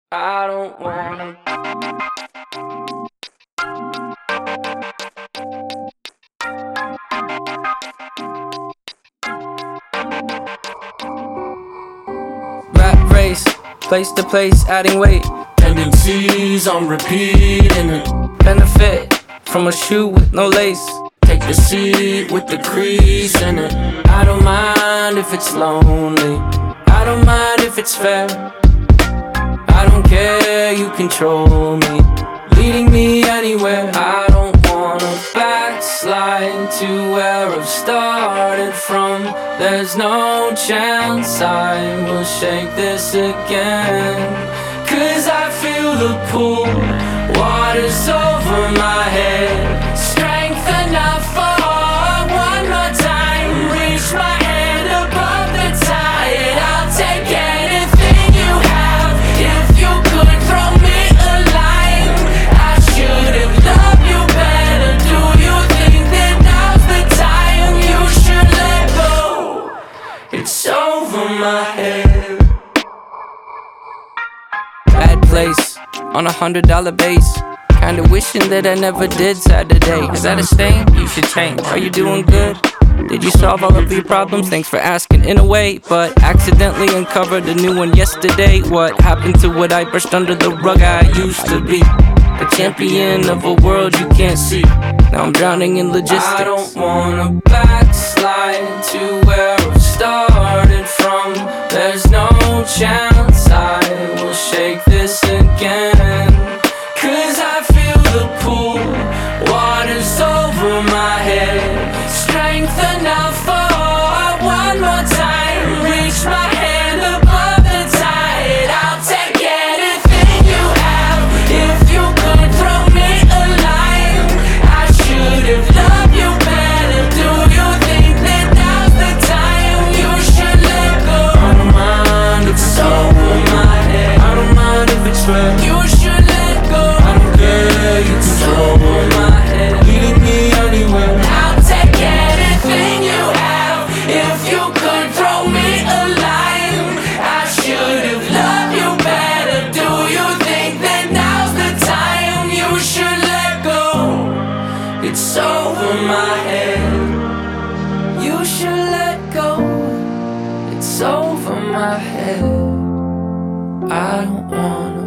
I don't wanna. Rap race, place to place, adding weight. Tendencies on repeat and Benefit from a shoe with no lace. take the seat with the crease in it. I don't mind if it's lonely. I don't mind if it's fair. I don't care, you control me, leading me anywhere. I don't wanna backslide to where I've started from. There's no chance I will shake this again. 'Cause I feel the pull, water's over my head. Strength enough for one more time. Reach my hand above the tide. I'll take anything you have. If you could throw me a line, I should have loved you better. Do you think that now's the time you should let go? It's over my head. Bad place on $100 base. Kinda wishing that I never did Saturday. Is that a stain? You should change. Are you doing good? Did you solve all of your problems? Thanks for asking in a way, but accidentally uncovered a new one yesterday. What happened to what I brushed under the rug I used to be? A champion of a world you can't see. Now I'm drowning in logistics. I don't wanna backslide to where I've started from. There's no chance I will shake this again. 'Cause I feel the pull, water's over my head. Strength enough for one more time. Reach my hand above the tide. I'll take anything you have. If you could throw me a line, I should have loved you better. Do you think that now's the time you should let go? I don't mind if it's over my head. I don't mind if it's fair. You should let go. I don't care, you control my head, leading me anywhere. I'll take anything you have. If you could throw me a line, I should have loved you better. Do you think that now's the time you should let go? It's over my head. You should let go. It's over my head. I don't wanna